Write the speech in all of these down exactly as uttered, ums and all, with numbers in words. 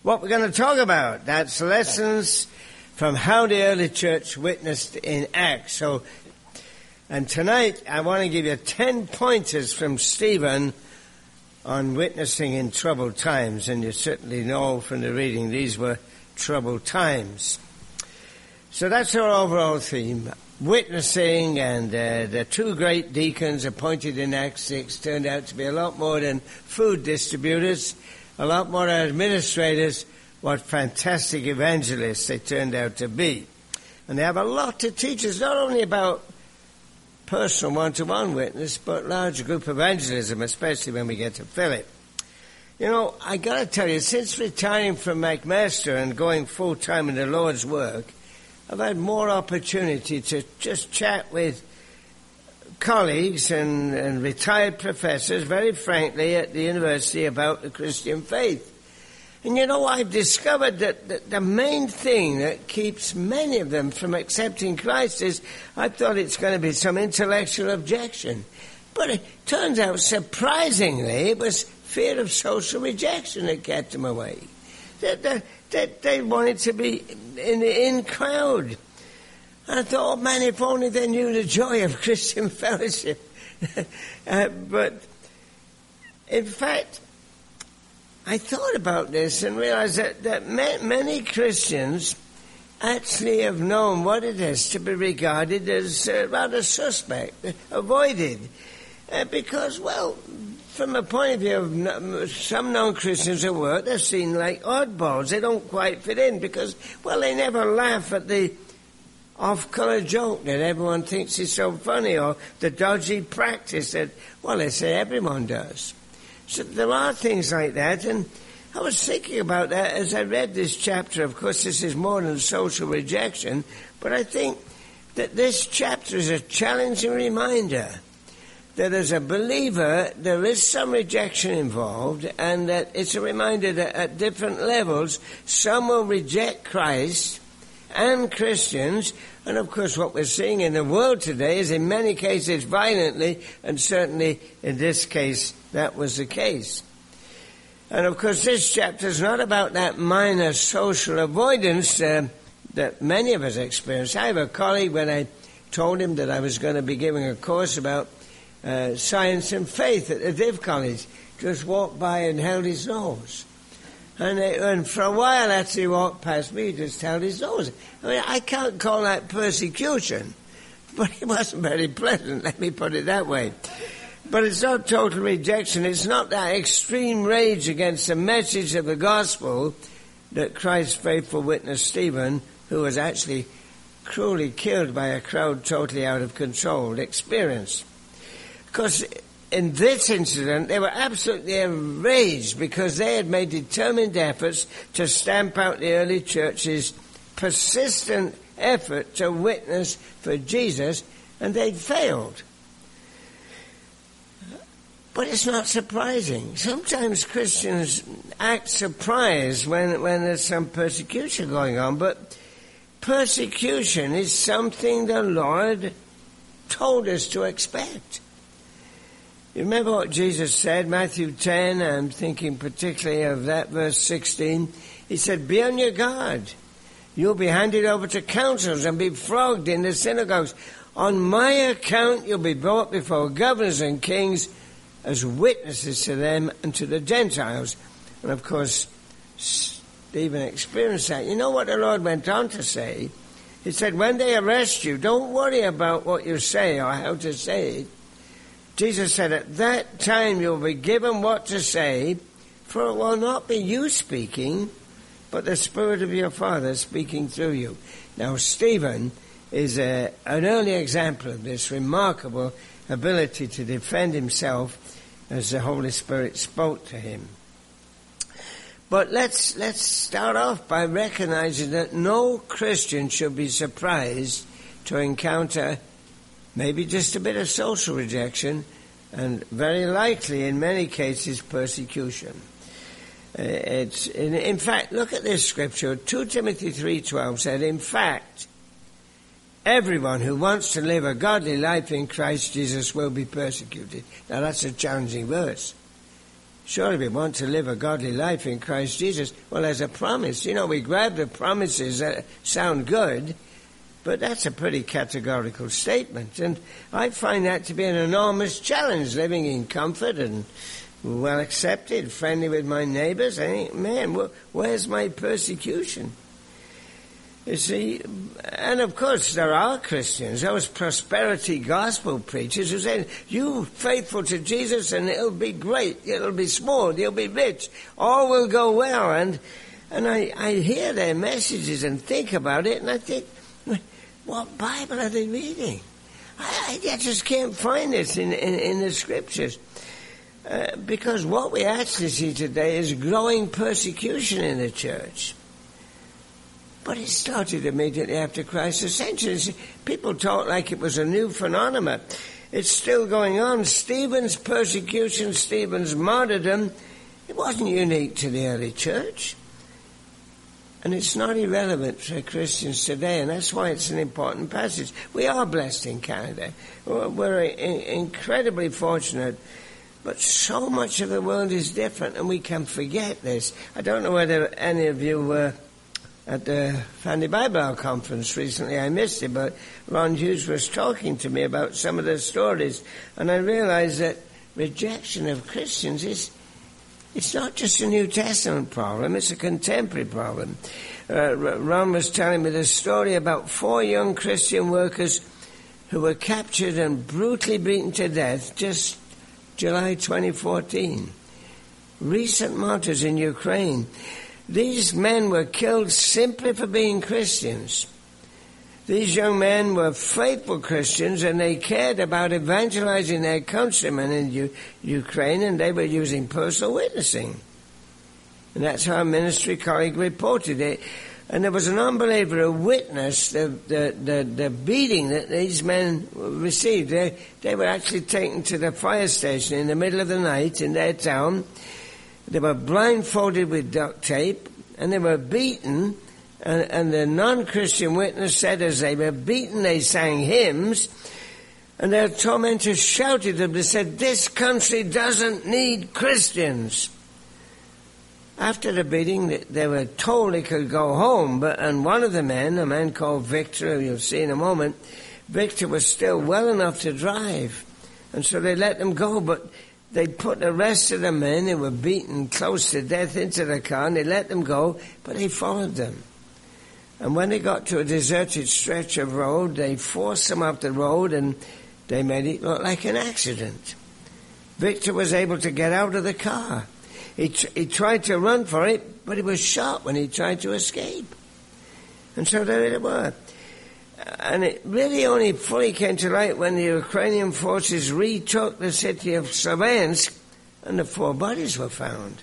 what we're going to talk about. That's lessons from how the early church witnessed in Acts. So, and tonight I want to give you ten pointers from Stephen on witnessing in troubled times. And you certainly know from the reading these were troubled times. So that's our overall theme. Witnessing, and uh, the two great deacons appointed in Acts six turned out to be a lot more than food distributors, a lot more administrators. What fantastic evangelists they turned out to be. And they have a lot to teach us, not only about personal one-to-one witness, but large group evangelism, especially when we get to Philip. You know, I got to tell you, since retiring from McMaster and going full-time in the Lord's work, I've had more opportunity to just chat with colleagues and, and retired professors, very frankly, at the university about the Christian faith. And you know, I've discovered that the, the main thing that keeps many of them from accepting Christ is, I thought it's going to be some intellectual objection. But it turns out, surprisingly, it was fear of social rejection that kept them away. That, that, that they wanted to be in the in crowd. And I thought, oh man, if only they knew the joy of Christian fellowship. uh, but, in fact, I thought about this and realized that, that ma- many Christians actually have known what it is to be regarded as uh, rather suspect, avoided. Uh, because, well, from a point of view of no, some non-Christians at work, they're seen like oddballs. They don't quite fit in because, well, they never laugh at the off-colour joke that everyone thinks is so funny, or the dodgy practice that, well, they say everyone does. So there are things like that, and I was thinking about that as I read this chapter. Of course, this is more than social rejection, but I think that this chapter is a challenging reminder that as a believer, there is some rejection involved, and that it's a reminder that at different levels, some will reject Christ and Christians. And of course, what we're seeing in the world today is in many cases violently, and certainly in this case, that was the case. And of course, this chapter is not about that minor social avoidance uh, that many of us experience. I have a colleague, when I told him that I was going to be giving a course about Uh, science and faith at the Div College, just walked by and held his nose. And, it, and for a while after he walked past me, he just held his nose. I mean, I can't call that persecution, but it wasn't very pleasant, let me put it that way. But it's not total rejection. It's not that extreme rage against the message of the gospel that Christ's faithful witness Stephen, who was actually cruelly killed by a crowd totally out of control, experienced. Because in this incident, they were absolutely enraged because they had made determined efforts to stamp out the early church's persistent effort to witness for Jesus, and they'd failed. But it's not surprising. Sometimes Christians act surprised when, when there's some persecution going on, but persecution is something the Lord told us to expect. You remember what Jesus said, Matthew ten, I'm thinking particularly of that verse sixteen. He said, be on your guard. You'll be handed over to councils and be flogged in the synagogues. On my account, you'll be brought before governors and kings as witnesses to them and to the Gentiles. And of course, Stephen experienced that. You know what the Lord went on to say? He said, when they arrest you, don't worry about what you say or how to say it. Jesus said, at that time you'll be given what to say, for it will not be you speaking, but the Spirit of your Father speaking through you. Now, Stephen is a, an early example of this remarkable ability to defend himself as the Holy Spirit spoke to him. But let's let's start off by recognizing that no Christian should be surprised to encounter maybe just a bit of social rejection, and very likely, in many cases, persecution. Uh, it's in, in fact, look at this scripture. Second Timothy three twelve said, in fact, everyone who wants to live a godly life in Christ Jesus will be persecuted. Now, that's a challenging verse. surely we want to live a godly life in Christ Jesus. Well, there's a promise. You know, we grab the promises that sound good, but that's a pretty categorical statement. And I find that to be an enormous challenge, living in comfort and well accepted, friendly with my neighbors. I think, man, where's my persecution? You see, and of course there are Christians, those prosperity gospel preachers who say, you faithful to Jesus and it'll be great, it'll be smooth, you'll be rich, all will go well. And and I, I hear their messages and think about it, and I think, what Bible are they reading? I, I just can't find it in, in, in the scriptures. Uh, because what we actually see today is growing persecution in the church. But it started immediately after Christ's ascension. People talk like it was a new phenomenon. It's still going on. Stephen's persecution, Stephen's martyrdom, it wasn't unique to the early church. And it's not irrelevant for Christians today, and that's why it's an important passage. We are blessed in Canada. We're incredibly fortunate. But so much of the world is different, and we can forget this. I don't know whether any of you were at the Family Bible Hour conference recently. I missed it, but Ron Hughes was talking to me about some of the stories, and I realized that rejection of Christians is, it's not just a New Testament problem, it's a contemporary problem. Uh, Ron was telling me the story about four young Christian workers who were captured and brutally beaten to death just July twenty fourteen. Recent martyrs in Ukraine. These men were killed simply for being Christians. These young men were faithful Christians, and they cared about evangelizing their countrymen in U- Ukraine, and they were using personal witnessing. And that's how a ministry colleague reported it. And there was an unbeliever who witnessed the, the, the, the beating that these men received. They, they were actually taken to the fire station in the middle of the night in their town. They were blindfolded with duct tape, and they were beaten. And, and the non-Christian witness said as they were beaten, they sang hymns, and their tormentors shouted at them. They said, "This country doesn't need Christians." After the beating, they were told they could go home, but and one of the men, a man called Victor, who you'll see in a moment, Victor was still well enough to drive, and so they let them go, but they put the rest of the men who were beaten close to death into the car, and they let them go, but they followed them. And when they got to a deserted stretch of road, they forced them up the road, and they made it look like an accident. Victor was able to get out of the car. He, tr- he tried to run for it, but he was shot when he tried to escape. And so there they were. And it really only fully came to light when the Ukrainian forces retook the city of Sloviansk and the four bodies were found.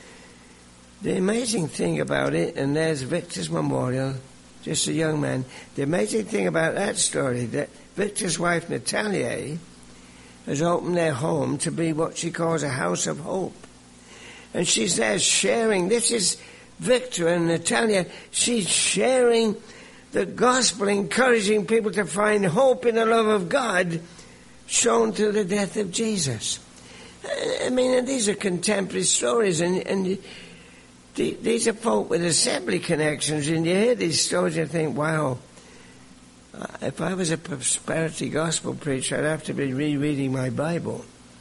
The amazing thing about it, and there's Victor's memorial, just a young man, the amazing thing about that story, that Victor's wife Natalia has opened their home to be what she calls a house of hope. And she's there sharing, this is Victor and Natalia, she's sharing the gospel, encouraging people to find hope in the love of God shown through the death of Jesus. I mean, and these are contemporary stories, and, and these are folk with assembly connections, and you hear these stories and think, wow, if I was a prosperity gospel preacher, I'd have to be rereading my Bible.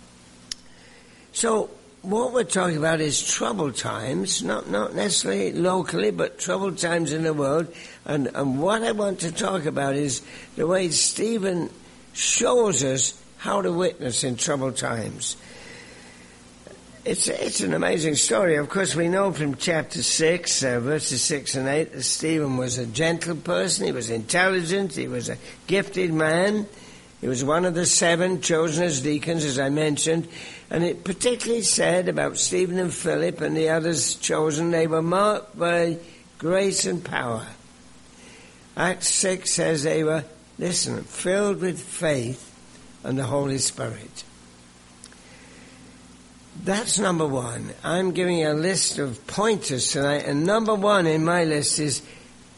So, what we're talking about is troubled times, not not necessarily locally, but troubled times in the world. And, and what I want to talk about is the way Stephen shows us how to witness in troubled times. It's it's an amazing story. Of course, we know from chapter six, uh, verses six and eight, that Stephen was a gentle person. He was intelligent. He was a gifted man. He was one of the seven chosen as deacons, as I mentioned. And it particularly said about Stephen and Philip and the others chosen, they were marked by grace and power. Acts six says they were, listen, filled with faith and the Holy Spirit. That's number one. I'm giving you a list of pointers tonight, and number one in my list is,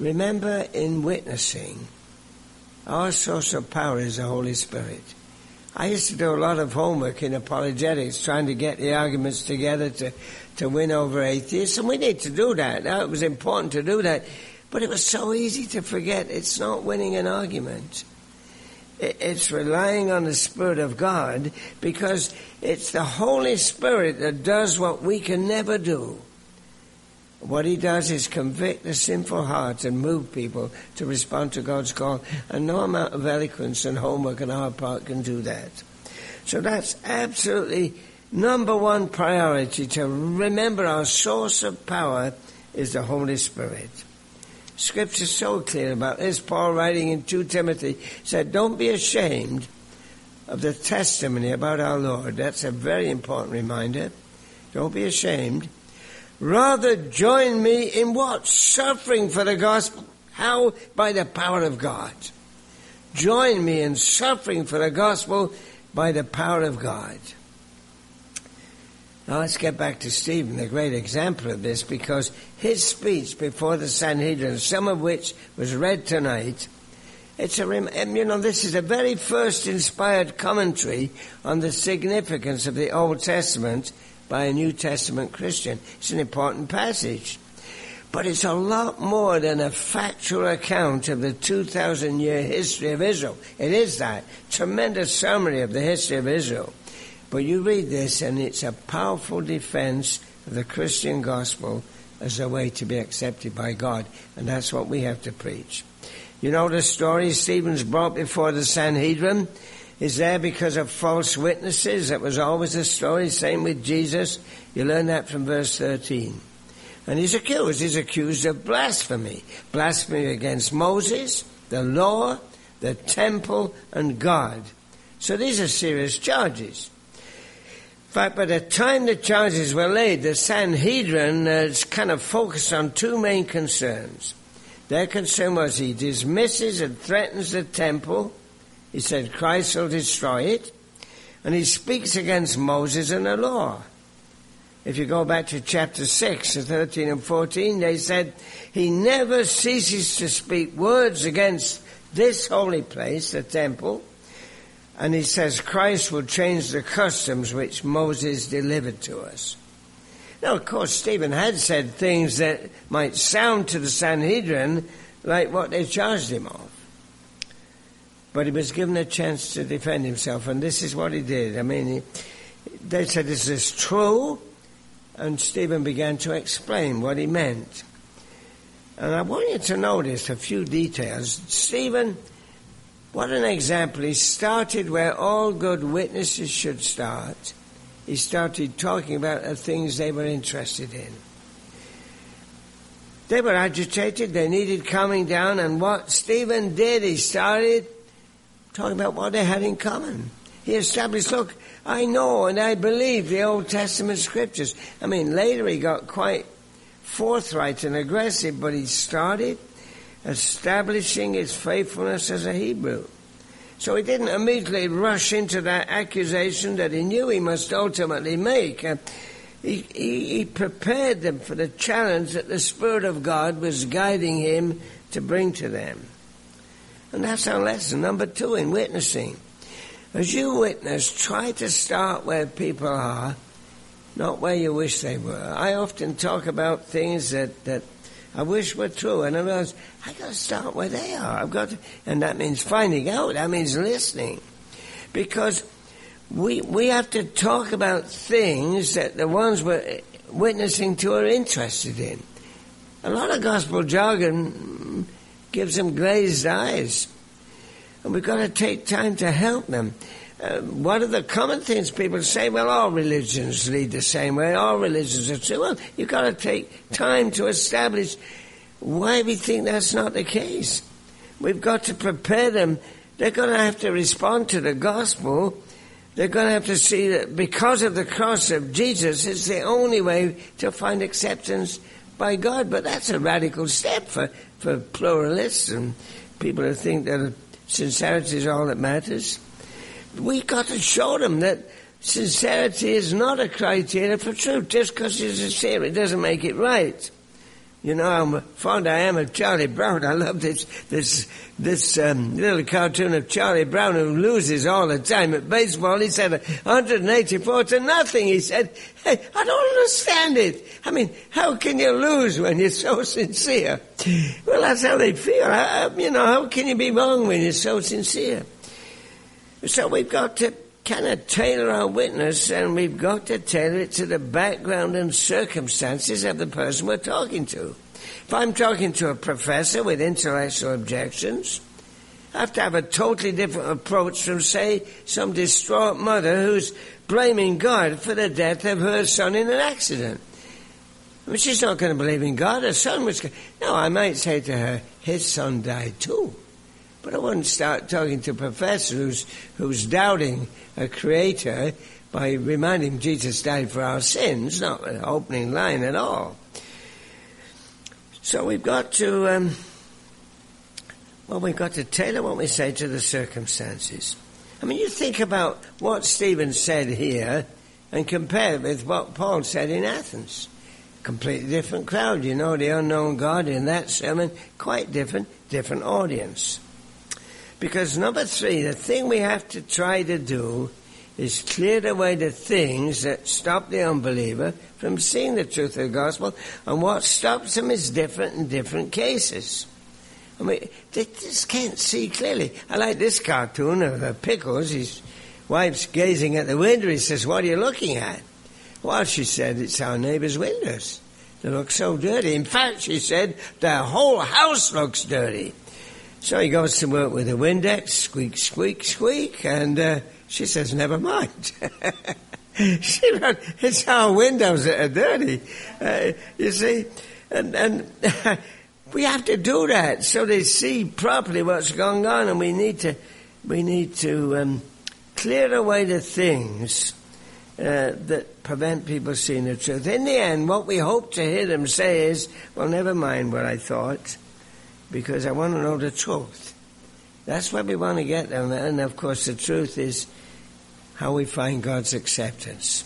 remember in witnessing, our source of power is the Holy Spirit. I used to do a lot of homework in apologetics, trying to get the arguments together to, to win over atheists, and we need to do that. Now, it was important to do that, but it was so easy to forget it's not winning an argument. It's relying on the Spirit of God, because it's the Holy Spirit that does what we can never do. What he does is convict the sinful heart and move people to respond to God's call. And no amount of eloquence and homework on our part can do that. So that's absolutely number one priority, to remember our source of power is the Holy Spirit. Scripture's so clear about this. Paul, writing in Second Timothy, said, don't be ashamed of the testimony about our Lord. That's a very important reminder. Don't be ashamed. Rather join me in what? Suffering for the gospel. How? By the power of God. Join me in suffering for the gospel by the power of God. Now let's get back to Stephen, the great example of this, because his speech before the Sanhedrin, some of which was read tonight, it's a, you know, this is the very first inspired commentary on the significance of the Old Testament by a New Testament Christian. It's an important passage. But it's a lot more than a factual account of the two thousand year history of Israel. It is that. Tremendous summary of the history of Israel. But you read this and it's a powerful defense of the Christian gospel as a way to be accepted by God. And that's what we have to preach. You know the story Stephen's brought before the Sanhedrin is there because of false witnesses. That was always the story. Same with Jesus. You learn that from verse thirteen. And he's accused. He's accused of blasphemy. Blasphemy against Moses, the law, the temple, and God. So these are serious charges. In fact, by the time the charges were laid, the Sanhedrin uh, kind of focused on two main concerns. Their concern was he dismisses and threatens the temple. He said Christ will destroy it. And he speaks against Moses and the law. If you go back to chapter six, thirteen and fourteen, they said he never ceases to speak words against this holy place, the temple. And he says Christ will change the customs which Moses delivered to us. Now, of course, Stephen had said things that might sound to the Sanhedrin like what they charged him of. But he was given a chance to defend himself, and this is what he did. I mean, he, they said, is this true? And Stephen began to explain what he meant. And I want you to notice a few details. Stephen, what an example. He started where all good witnesses should start. He started talking about the things they were interested in. They were agitated, they needed calming down, and what Stephen did, he started talking about what they had in common. He established, look, I know and I believe the Old Testament scriptures. I mean, later he got quite forthright and aggressive, but he started establishing his faithfulness as a Hebrew. So he didn't immediately rush into that accusation that he knew he must ultimately make. Uh, he, he, he prepared them for the challenge that the Spirit of God was guiding him to bring to them. And that's our lesson. Number two, in witnessing. As you witness, try to start where people are, not where you wish they were. I often talk about things that, that I wish were true, and I realize I've got to start where they are. I've got to, and that means finding out. That means listening. Because we we have to talk about things that the ones we're witnessing to are interested in. A lot of gospel jargon gives them glazed eyes. And we've got to take time to help them. Uh, what are the common things people say? Well, all religions lead the same way. All religions are true. Well, you've got to take time to establish why we think that's not the case. We've got to prepare them. They're going to have to respond to the gospel. They're going to have to see that because of the cross of Jesus, it's the only way to find acceptance by God. But that's a radical step for, for pluralists and people who think that sincerity is all that matters. We've got to show them that sincerity is not a criteria for truth. Just because you're sincere, it doesn't make it right. You know how fond I am of Charlie Brown. I love this this this um, little cartoon of Charlie Brown who loses all the time at baseball. He said one hundred eighty-four to nothing. He said, hey, I don't understand it. I mean, how can you lose when you're so sincere? Well, that's how they feel. I, you know, how can you be wrong when you're so sincere? So we've got to kind of tailor our witness, and we've got to tailor it to the background and circumstances of the person we're talking to. If I'm talking to a professor with intellectual objections, I have to have a totally different approach from, say, some distraught mother who's blaming God for the death of her son in an accident. I mean, she's not going to believe in God. Her son was... No, I might say to her, his son died too. But I wouldn't start talking to a professor who's, who's doubting a creator by reminding him Jesus died for our sins, not an opening line at all. So we've got to, um, well, we've got to tailor what we say to the circumstances. I mean, you think about what Stephen said here and compare it with what Paul said in Athens. Completely different crowd, you know, the unknown God in that sermon, quite different, different audience. Because number three, the thing we have to try to do is clear away the things that stop the unbeliever from seeing the truth of the gospel, and what stops them is different in different cases. I mean, they just can't see clearly. I like this cartoon of the Pickles. His wife's gazing at the window. He says, what are you looking at? Well, she said, it's our neighbor's windows. They look so dirty. In fact, she said, the whole house looks dirty. So he goes to work with a Windex, squeak, squeak, squeak, and uh, she says, never mind. she wrote, it's our windows that are dirty. Uh, you see, and, and we have to do that so they see properly what's going on, and we need to, we need to um, clear away the things uh, that prevent people seeing the truth. In the end, what we hope to hear them say is, well, never mind what I thought, because I want to know the truth. That's what we want to get them. And of course the truth is how we find God's acceptance.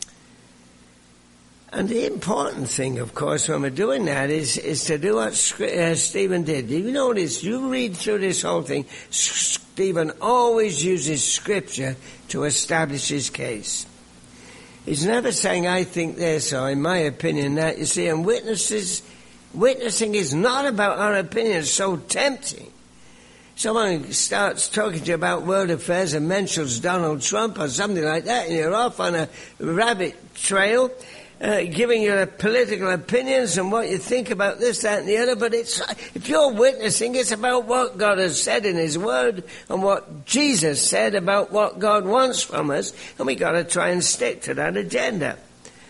And the important thing, of course, when we're doing that is, is to do what uh, Stephen did. You notice, you read through this whole thing, Stephen always uses Scripture to establish his case. He's never saying, I think this, or in my opinion that. You see, and witnesses... Witnessing is not about our opinion. It's so tempting. Someone starts talking to you about world affairs and mentions Donald Trump or something like that, and you're off on a rabbit trail, uh, giving your political opinions and what you think about this, that, and the other. But it's, if you're witnessing, it's about what God has said in His Word and what Jesus said about what God wants from us, and we got to try and stick to that agenda.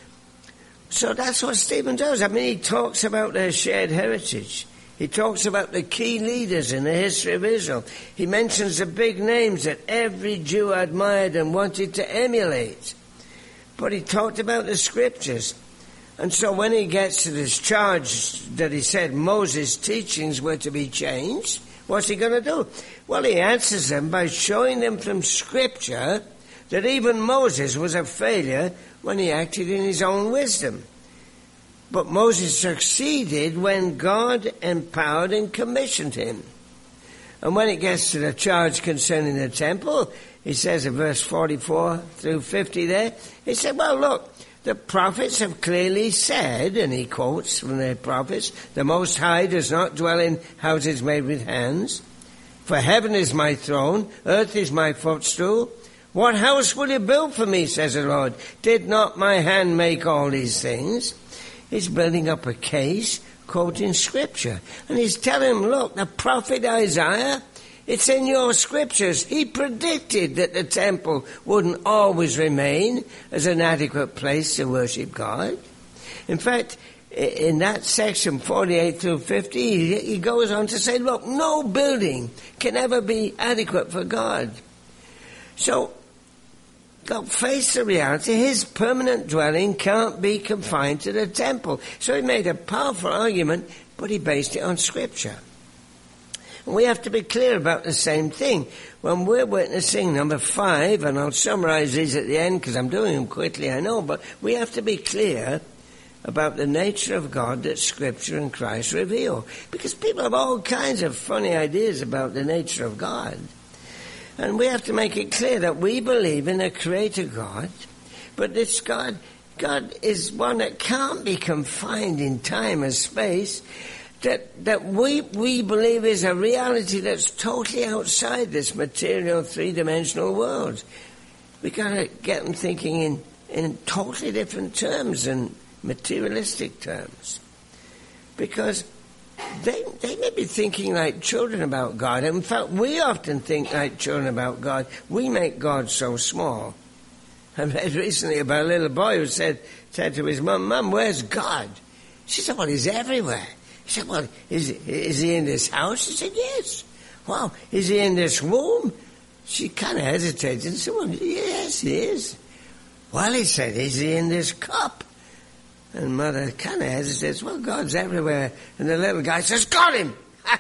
So that's what Stephen does. I mean, he talks about their shared heritage. He talks about the key leaders in the history of Israel. He mentions the big names that every Jew admired and wanted to emulate. But he talked about the Scriptures. And so when he gets to this charge that he said Moses' teachings were to be changed, what's he going to do? Well, he answers them by showing them from Scripture that even Moses was a failure when he acted in his own wisdom. But Moses succeeded when God empowered and commissioned him. And when it gets to the charge concerning the temple, he says in verse forty-four through fifty there, he said, well, look, the prophets have clearly said, and he quotes from the prophets, the Most High does not dwell in houses made with hands. For heaven is my throne, earth is my footstool. What house will you build for me, says the Lord? Did not my hand make all these things? He's building up a case, quoting Scripture. And he's telling him, look, the prophet Isaiah, it's in your Scriptures. He predicted that the temple wouldn't always remain as an adequate place to worship God. In fact, in that section, forty-eight through fifty, he goes on to say, look, no building can ever be adequate for God. So, look, face the reality, his permanent dwelling can't be confined to the temple. So he made a powerful argument, but he based it on Scripture. And we have to be clear about the same thing. When we're witnessing, number five, and I'll summarize these at the end because I'm doing them quickly, I know, but we have to be clear about the nature of God that Scripture and Christ reveal. Because people have all kinds of funny ideas about the nature of God. And we have to make it clear that we believe in a creator God, but this God, God is one that can't be confined in time and space, that, that we, we believe is a reality that's totally outside this material three-dimensional world. We've got to get them thinking in, in totally different terms and materialistic terms. Because they, they may be thinking like children about God. In fact, we often think like children about God. We make God so small. I read recently about a little boy who said, said to his mum, "Mum, where's God?" She said, "Well, he's everywhere." He said, "Well, is, is he in this house?" She said, "Yes." "Well, is he in this room?" She kind of hesitated and said, "Well, yes, he is." "Well," he said, "is he in this cup?" And Mother kind of hesitates. "Well, God's everywhere." And the little guy says, "Got him!"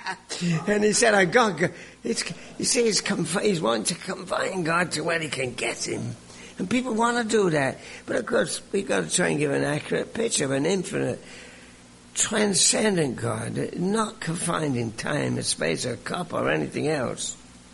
And he said, "I got God." It's, you see, he's, conf- he's wanting to confine God to where he can get him. And people want to do that. But of course, we've got to try and give an accurate picture of an infinite, transcendent God, not confined in time and space or cup or anything else.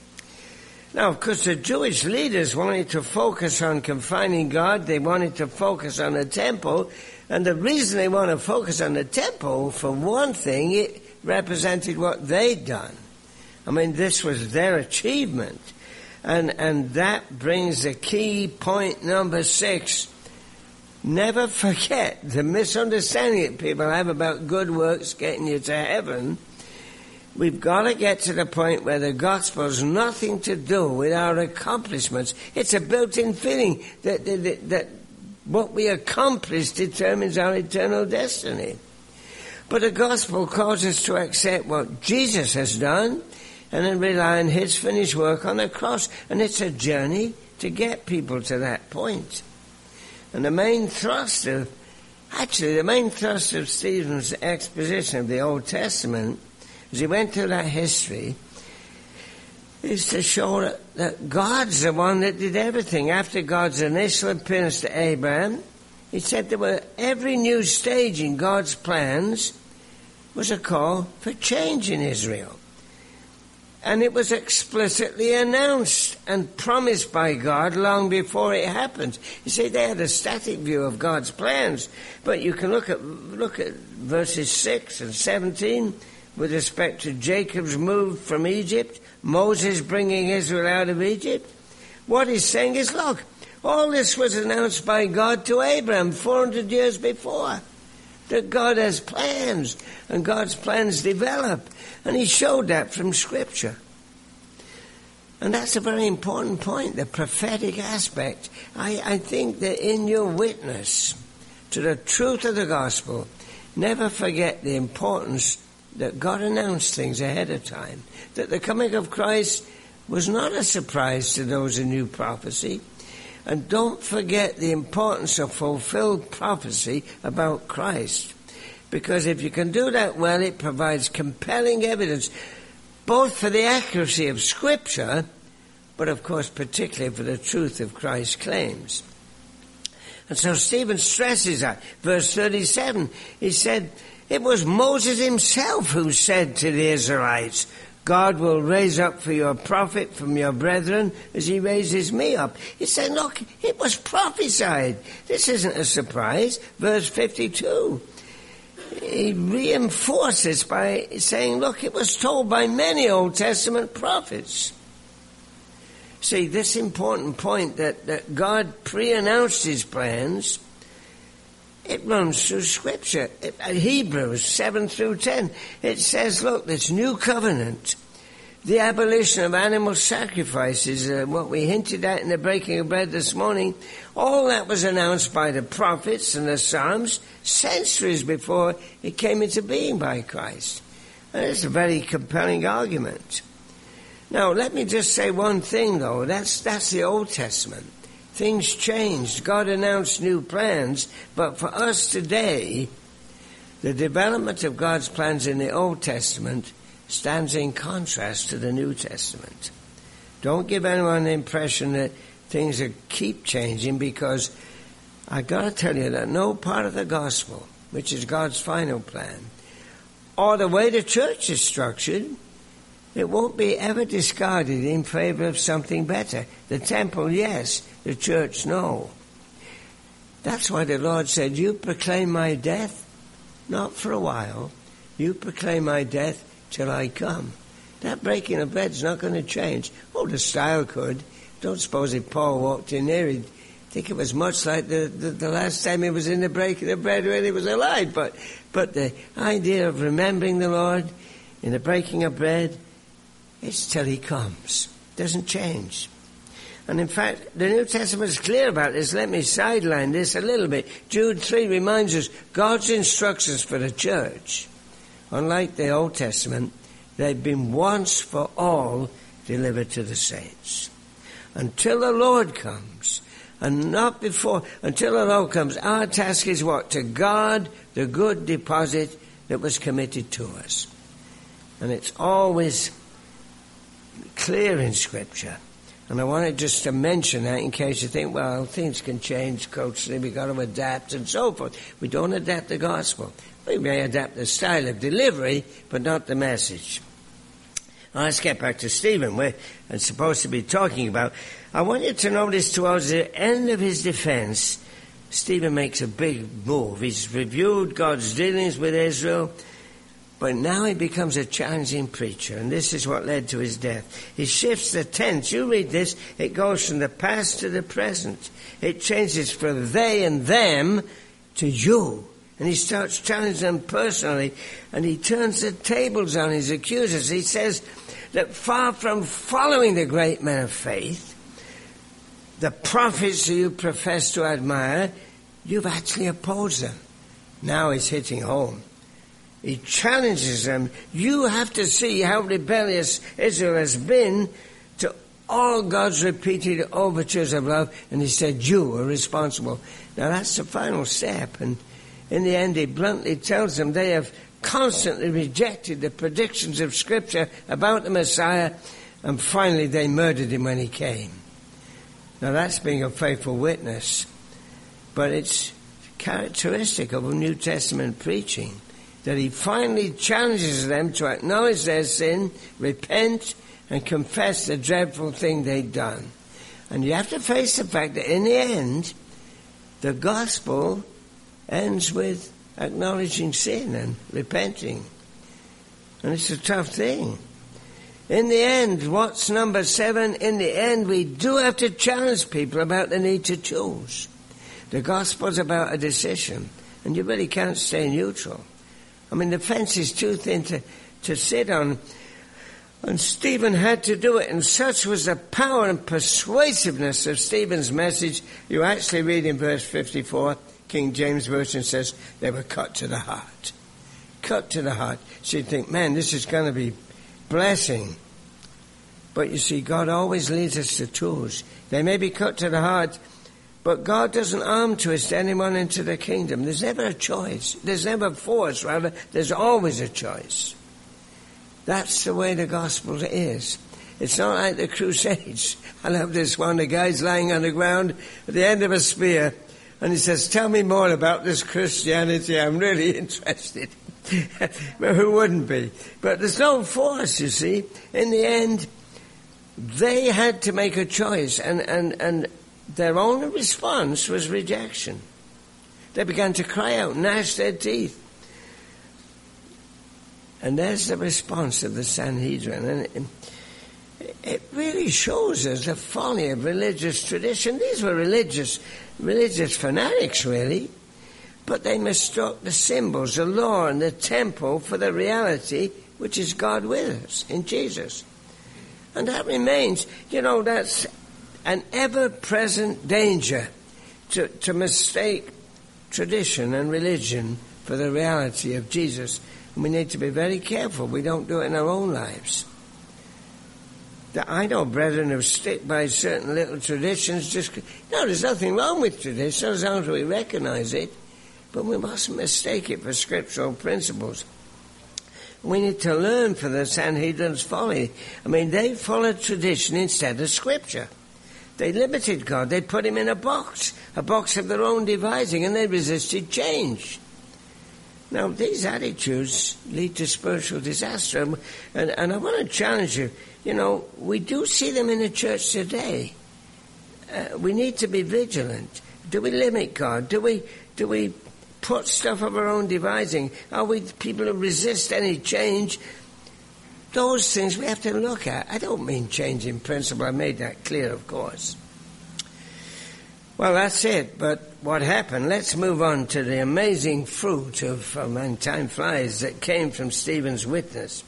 Now, of course, the Jewish leaders wanted to focus on confining God. They wanted to focus on the temple. And the reason they want to focus on the temple, for one thing, it represented what they'd done. I mean, this was their achievement. And, and that brings the key point number six. Never forget the misunderstanding that people have about good works getting you to heaven. We've got to get to the point where the gospel's nothing to do with our accomplishments. It's a built-in feeling that, that, that what we accomplish determines our eternal destiny. But the gospel calls us to accept what Jesus has done and then rely on his finished work on the cross. And it's a journey to get people to that point. And the main thrust of, actually the main thrust of Stephen's exposition of the Old Testament, as he went through that history, is to show that, that God's the one that did everything. After God's initial appearance to Abraham, he said there were every new stage in God's plans was a call for change in Israel. And it was explicitly announced and promised by God long before it happened. You see, they had a static view of God's plans, but you can look at look at verses six and seventeen with respect to Jacob's move from Egypt, Moses bringing Israel out of Egypt. What he's saying is, look, all this was announced by God to Abraham four hundred years before. That God has plans, and God's plans develop. And he showed that from Scripture. And that's a very important point, the prophetic aspect. I, I think that in your witness to the truth of the gospel, never forget the importance that God announced things ahead of time. That the coming of Christ was not a surprise to those who knew prophecy. And don't forget the importance of fulfilled prophecy about Christ. Because if you can do that well, it provides compelling evidence, both for the accuracy of Scripture, but of course particularly for the truth of Christ's claims. And so Stephen stresses that. Verse thirty-seven, he said, it was Moses himself who said to the Israelites, God will raise up for you a prophet from your brethren as he raises me up. He said, look, it was prophesied. This isn't a surprise. Verse fifty-two. He reinforces by saying, look, it was told by many Old Testament prophets. See, this important point that, that God pre-announced his plans, it runs through Scripture. It, Hebrews seven through ten, it says, look, this new covenant, the abolition of animal sacrifices, uh, what we hinted at in the breaking of bread this morning, all that was announced by the prophets and the Psalms centuries before it came into being by Christ. And it's a very compelling argument. Now, let me just say one thing, though. That's, that's the Old Testament. Things changed. God announced new plans. But for us today, the development of God's plans in the Old Testament stands in contrast to the New Testament. Don't give anyone the impression that things are keep changing, because I've got to tell you that no part of the gospel which is God's final plan, or the way the church is structured, it won't be ever discarded in favor of something better. The temple, yes. The church, no. That's why the Lord said, you proclaim my death, not for a while. You proclaim my death till I come. That breaking of bread's not going to change. Oh, the style could. Don't suppose if Paul walked in there, he'd think it was much like the, the, the last time he was in the breaking of bread when he was alive. But, but the idea of remembering the Lord in the breaking of bread, it's till he comes. Doesn't change. And in fact, the New Testament is clear about this. Let me sideline this a little bit. Jude three reminds us God's instructions for the church, unlike the Old Testament, they've been once for all delivered to the saints. Until the Lord comes, and not before, until the Lord comes, our task is what? To guard the good deposit that was committed to us. And it's always clear in Scripture. And I wanted just to mention that in case you think, well, things can change culturally, we've got to adapt and so forth. We don't adapt the gospel. We may adapt the style of delivery, but not the message. Now, let's get back to Stephen, where I'm supposed to be talking about. I want you to notice towards the end of his defense, Stephen makes a big move. He's reviewed God's dealings with Israel, but now he becomes a challenging preacher, and this is what led to his death. He shifts the tense. You read this, it goes from the past to the present. It changes from they and them to you. And he starts challenging them personally, and he turns the tables on his accusers. He says that far from following the great men of faith, the prophets who you profess to admire, you've actually opposed them. Now he's hitting home. He challenges them. You have to see how rebellious Israel has been to all God's repeated overtures of love. And he said, you are responsible. Now that's the final step. And in the end, he bluntly tells them they have constantly rejected the predictions of Scripture about the Messiah. And finally, they murdered him when he came. Now that's being a faithful witness. But it's characteristic of a New Testament preaching, that he finally challenges them to acknowledge their sin, repent, and confess the dreadful thing they'd done. And you have to face the fact that in the end, the gospel ends with acknowledging sin and repenting. And it's a tough thing. In the end, what's number seven? In the end, we do have to challenge people about the need to choose. The gospel's about a decision, and you really can't stay neutral. I mean, the fence is too thin to, to sit on. And Stephen had to do it. And such was the power and persuasiveness of Stephen's message. You actually read in verse fifty-four, King James Version says, they were cut to the heart. Cut to the heart. So you'd think, man, this is going to be blessing. But you see, God always leads us to choose. They may be cut to the heart, but God doesn't arm twist anyone into the kingdom. There's never a choice. There's never force, rather. There's always a choice. That's the way the gospel is. It's not like the Crusades. I love this one. The guy's lying on the ground at the end of a spear, and he says, tell me more about this Christianity. I'm really interested. But who wouldn't be? But there's no force, you see. In the end, they had to make a choice, and, and, and their only response was rejection. They began to cry out, gnash their teeth. And there's the response of the Sanhedrin. And it, it really shows us the folly of religious tradition. These were religious, religious fanatics, really. But they mistook the symbols, the law, and the temple for the reality, which is God with us in Jesus. And that remains, you know, that's an ever-present danger to, to mistake tradition and religion for the reality of Jesus. And we need to be very careful we don't do it in our own lives. I know brethren who stick by certain little traditions. Just no, there's nothing wrong with tradition as long as we recognize it. But we mustn't mistake it for scriptural principles. We need to learn from the Sanhedrin's folly. I mean, they followed tradition instead of Scripture. They limited God. They put him in a box, a box of their own devising, and they resisted change. Now, these attitudes lead to spiritual disaster, and, and I want to challenge you. You know, we do see them in the church today. Uh, we need to be vigilant. Do we limit God? Do we do we put stuff of our own devising? Are we people who resist any change? Those things we have to look at. I don't mean change in principle. I made that clear, of course. Well, that's it. But what happened? Let's move on to the amazing fruit of, oh man, time flies, that came from Stephen's witness.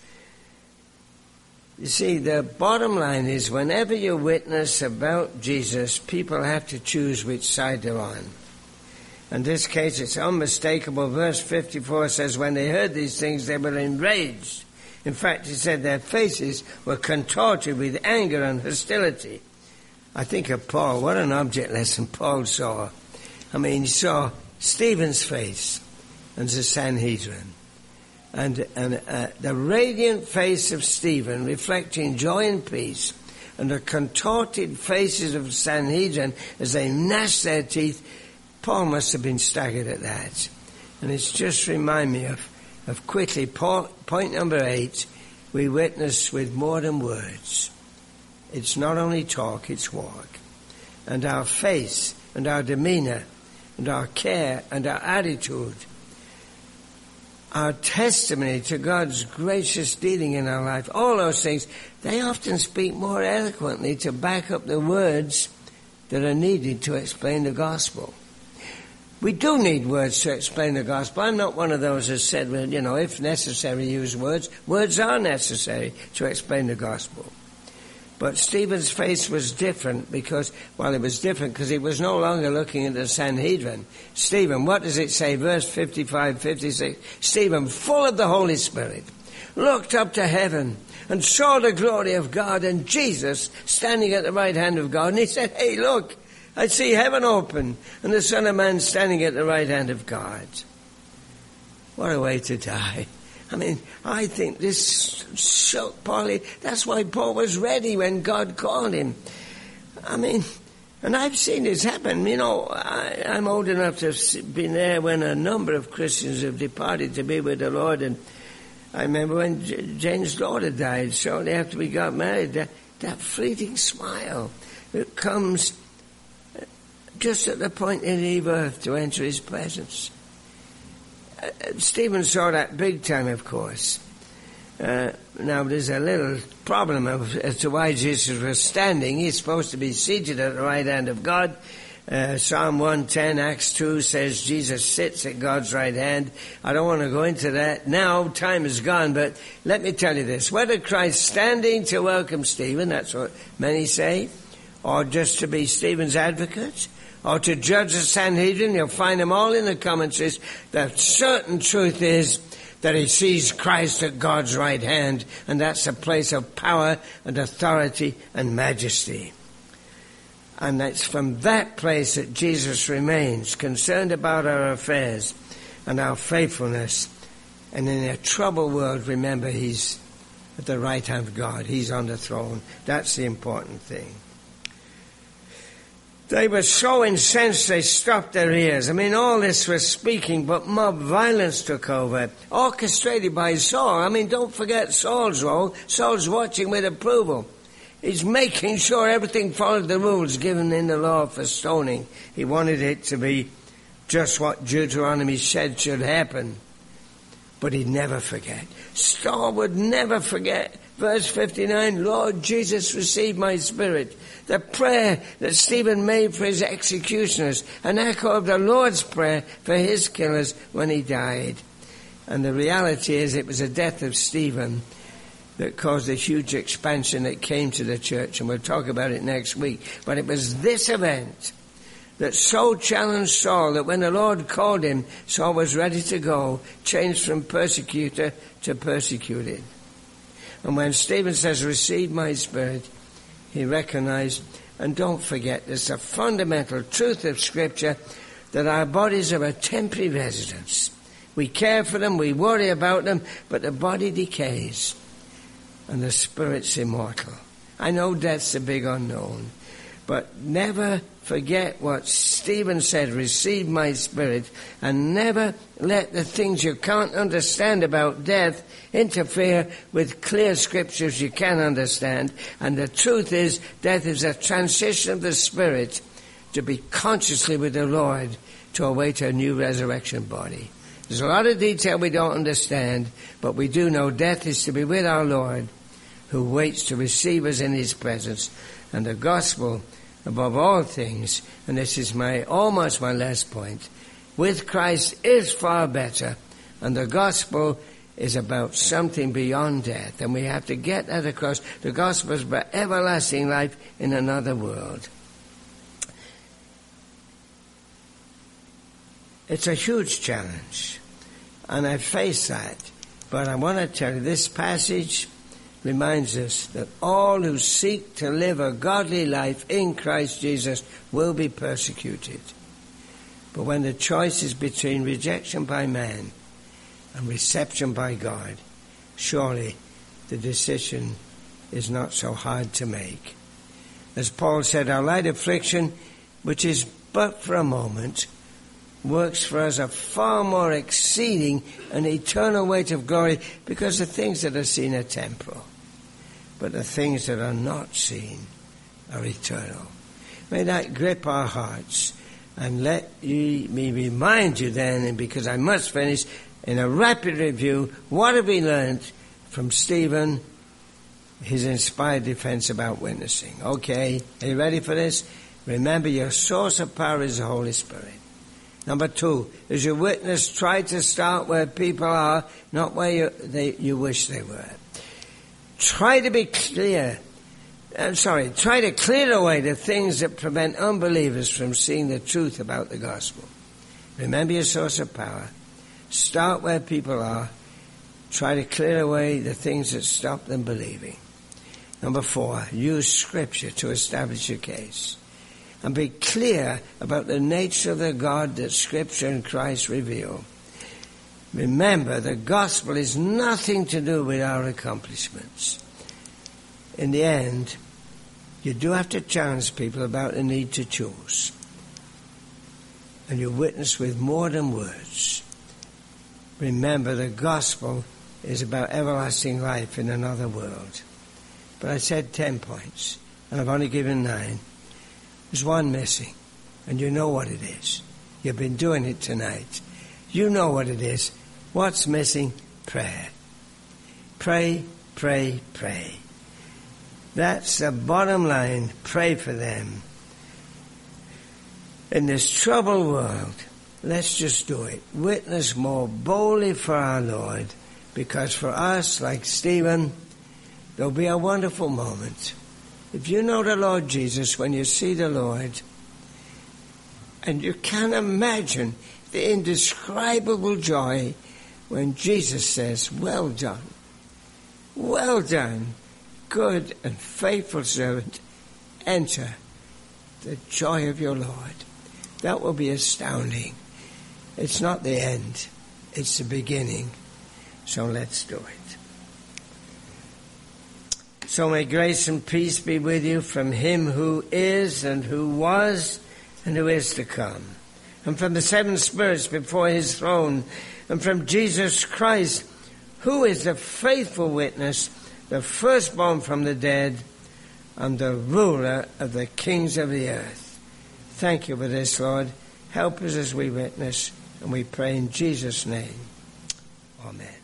You see, the bottom line is whenever you witness about Jesus, people have to choose which side they're on. In this case, it's unmistakable. Verse fifty-four says, when they heard these things, they were enraged. In fact, he said their faces were contorted with anger and hostility. I think of Paul. What an object lesson Paul saw. I mean, he saw Stephen's face and the Sanhedrin. And, and uh, the radiant face of Stephen reflecting joy and peace, and the contorted faces of the Sanhedrin as they gnashed their teeth. Paul must have been staggered at that. And it's just remind me of, of quickly, point number eight, we witness with more than words. It's not only talk, it's walk. And our face and our demeanor and our care and our attitude, our testimony to God's gracious dealing in our life, all those things, they often speak more eloquently to back up the words that are needed to explain the gospel. We do need words to explain the gospel. I'm not one of those who said, well, you know, if necessary, use words. Words are necessary to explain the gospel. But Stephen's face was different because, well, it was different because he was no longer looking at the Sanhedrin. Stephen, what does it say? Verse fifty-five, fifty-six. Stephen, full of the Holy Spirit, looked up to heaven and saw the glory of God and Jesus standing at the right hand of God. And he said, hey, look, I see heaven open and the Son of Man standing at the right hand of God. What a way to die. I mean, I think this shocked Paul. That's why Paul was ready when God called him. I mean, and I've seen this happen. You know, I, I'm old enough to have been there when a number of Christians have departed to be with the Lord. And I remember when J- Jane's daughter died, shortly after we got married, that, that fleeting smile that comes just at the point in the birth to enter his presence. Uh, Stephen saw that big time, of course. Uh, now, there's a little problem of, as to why Jesus was standing. He's supposed to be seated at the right hand of God. Uh, Psalm one ten, Acts two says Jesus sits at God's right hand. I don't want to go into that now. Time is gone, but let me tell you this. Whether Christ standing to welcome Stephen, that's what many say, or just to be Stephen's advocate, or to judge the Sanhedrin, you'll find them all in the commentaries. The certain truth is that he sees Christ at God's right hand, and that's a place of power and authority and majesty. And it's from that place that Jesus remains, concerned about our affairs and our faithfulness. And in a troubled world, remember, he's at the right hand of God. He's on the throne. That's the important thing. They were so incensed they stopped their ears. I mean, all this was speaking, but mob violence took over, orchestrated by Saul. I mean, don't forget Saul's role. Saul's watching with approval. He's making sure everything followed the rules given in the law for stoning. He wanted it to be just what Deuteronomy said should happen. But he'd never forget. Saul would never forget. Verse fifty-nine, Lord Jesus, receive my spirit. The prayer that Stephen made for his executioners, an echo of the Lord's prayer for his killers when he died. And the reality is it was the death of Stephen that caused a huge expansion that came to the church, and we'll talk about it next week. But it was this event that so challenged Saul that when the Lord called him, Saul was ready to go, changed from persecutor to persecuted. And when Stephen says, receive my spirit, he recognized, and don't forget, there's a fundamental truth of Scripture that our bodies are a temporary residence. We care for them, we worry about them, but the body decays and the spirit's immortal. I know death's a big unknown, But never forget what Stephen said, receive my spirit, and never let the things you can't understand about death interfere with clear scriptures you can understand. And the truth is, death is a transition of the spirit to be consciously with the Lord to await a new resurrection body. There's a lot of detail we don't understand, but we do know death is to be with our Lord, who waits to receive us in his presence. And the gospel, above all things, and this is my almost my last point, with Christ is far better, and the gospel is about something beyond death, and we have to get that across. The gospel is about everlasting life in another world. It's a huge challenge, and I face that, but I want to tell you, this passage reminds us that all who seek to live a godly life in Christ Jesus will be persecuted. But when the choice is between rejection by man and reception by God, surely the decision is not so hard to make. As Paul said, our light affliction, which is but for a moment, works for us a far more exceeding and eternal weight of glory, because the things that are seen are temporal, but the things that are not seen are eternal. May that grip our hearts, and let ye, me remind you then, and because I must finish, in a rapid review, what have we learned from Stephen, his inspired defense about witnessing? Okay, are you ready for this? Remember, your source of power is the Holy Spirit. Number two, as you witness, try to start where people are, not where you, they, you wish they were. Try to be clear. I'm sorry, try to clear away the things that prevent unbelievers from seeing the truth about the gospel. Remember your source of power. Start where people are. Try to clear away the things that stop them believing. Number four, use Scripture to establish your case. And be clear about the nature of the God that Scripture and Christ reveal. Remember, the gospel is nothing to do with our accomplishments. In the end, you do have to challenge people about the need to choose. And you witness with more than words. Remember, the gospel is about everlasting life in another world. But I said ten points, and I've only given nine. There's one missing, and you know what it is. You've been doing it tonight. You know what it is. What's missing? Prayer. Pray, pray, pray. That's the bottom line. Pray for them. In this troubled world, let's just do it. Witness more boldly for our Lord, because for us, like Stephen, there'll be a wonderful moment. If you know the Lord Jesus, when you see the Lord, and you can imagine the indescribable joy when Jesus says, well done, well done, good and faithful servant, enter the joy of your Lord. That will be astounding. It's not the end, it's the beginning. So let's do it. So may grace and peace be with you from him who is and who was and who is to come, and from the seven spirits before his throne, and from Jesus Christ, who is the faithful witness, the firstborn from the dead, and the ruler of the kings of the earth. Thank you for this, Lord. Help us as we witness, and we pray in Jesus' name. Amen.